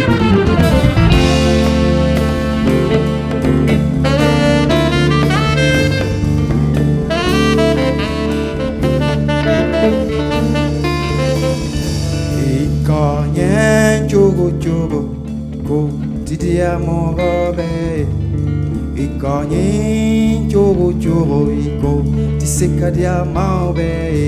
Jogo, go, Didi Amore, Ikonyin, Jogo, Iko, Tiseka di Amabe.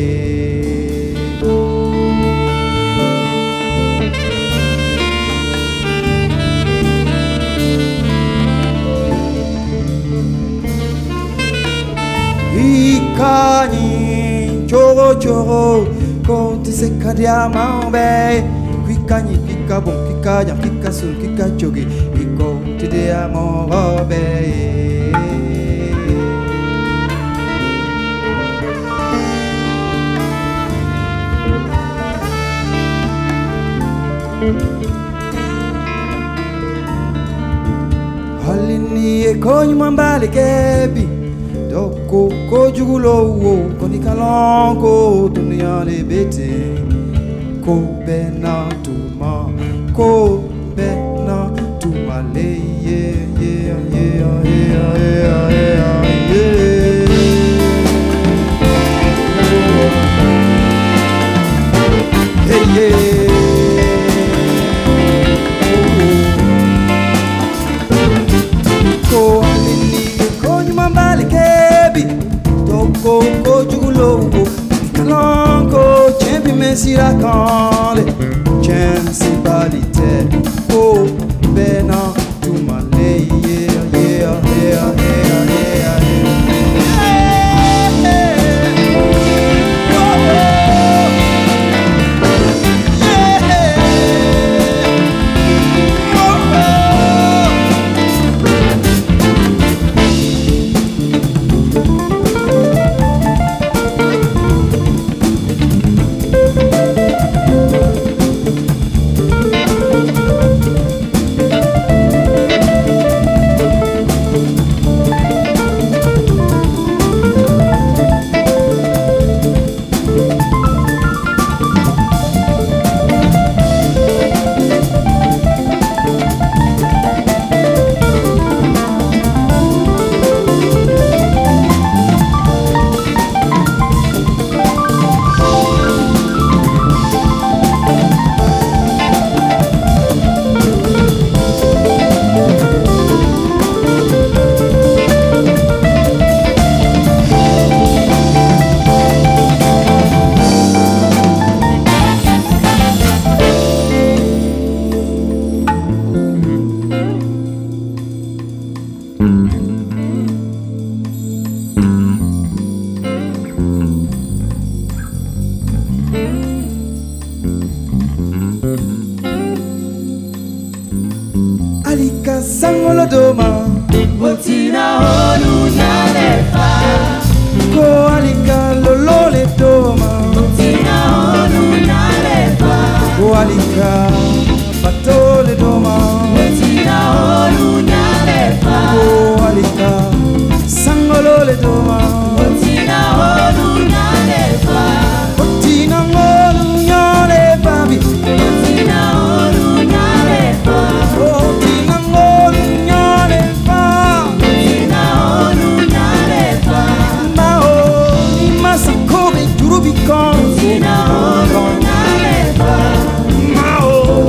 Ikonyin, Jogo, go, Tiseka di Amabe. Kikani kika bon kika jam kika sul kika jogi iko tide amorobe halini e konyu mbali kebi doko kojugulo wo konikalongo dunia le bete ko bena tuma ko bena tuma le ko alini ko nyuma mbali kebi toko ko jugulo kalongo champi mesira kale chance balite ko bena tumale Alika sangolo doma Botina holu na lefa ko alika lolo le doma Botina holu na lefa ko alika bato le doma Botina holu na lefa ko alika sangolo le doma Botina holu na lefa Botina ngolu nyole babi Botina holu na lefa Botina ngolu nyole ba Botina holu na lefa Mao ni masakobe turubikon Botina holu na lefa Mao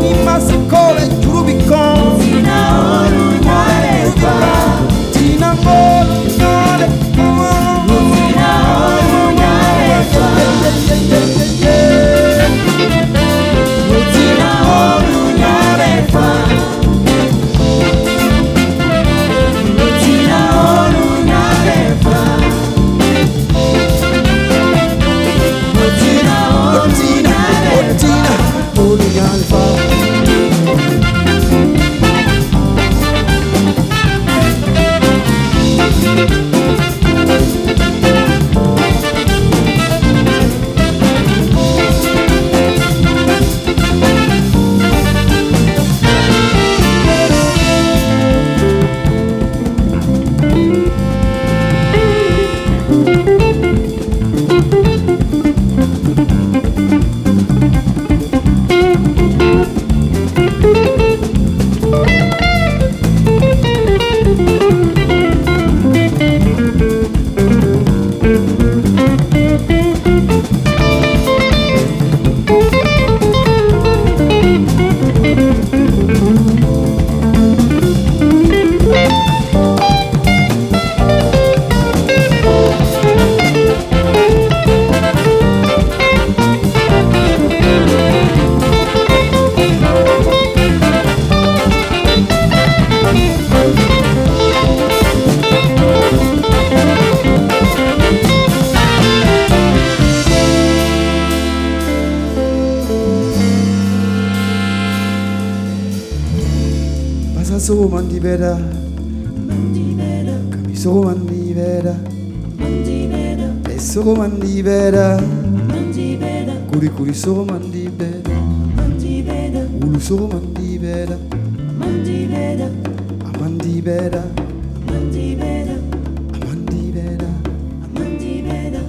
Casa so mandibera, Mandibera, camiso mandibera, mandibera, eso mandibera, mandibera, curi so mandibera, mandibera, ulu so mandibera, mandibera, amandibera, mandibera, amandibera. mandibera.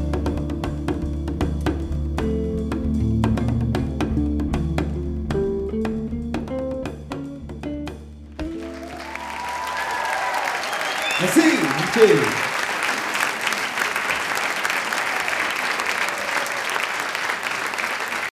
Merci, ok.